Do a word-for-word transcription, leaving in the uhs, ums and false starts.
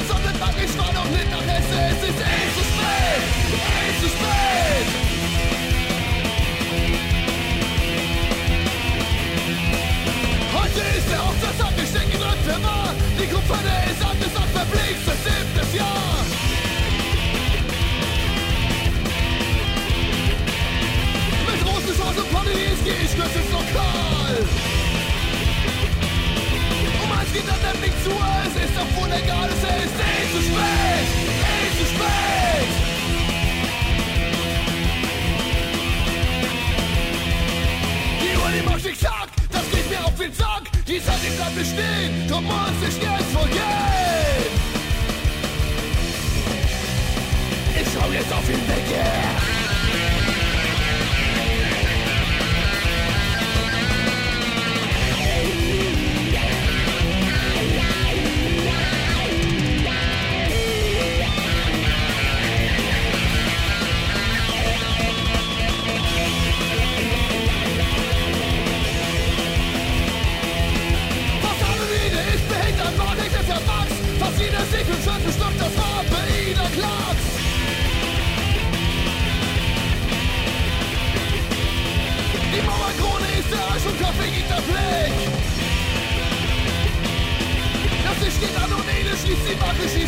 Sonnenbank, ich war noch nicht nach Hesse. Es ist eh zu spät, eh zu spät. Heute ist der Hochzeitstag, ich denke, dritte Mal. Die Kupferne ist angesagt, verbliebst das siebtes Jahr. Mit Rosenschorz und Ponys geh ich kurz ins Lokal. Um eins geht dann der Blick zu, es ist doch wohl egal, es ist eh zu spät, eh zu spät. Die Uhr, die macht Tick-Tack, das geht mir auf den Sack. Die Zeit, die bleibt nicht stehen, du musst dich jetzt wohl gehen. Ich schau jetzt auf ihn weg, yeah. Fast jeder Segel schon bestimmt, das war bei Ida Klacks. Die Mauerkrone ist der Arsch und Kaffee geht der Blick. Das Licht geht an und Ede schließt die Macke, schießt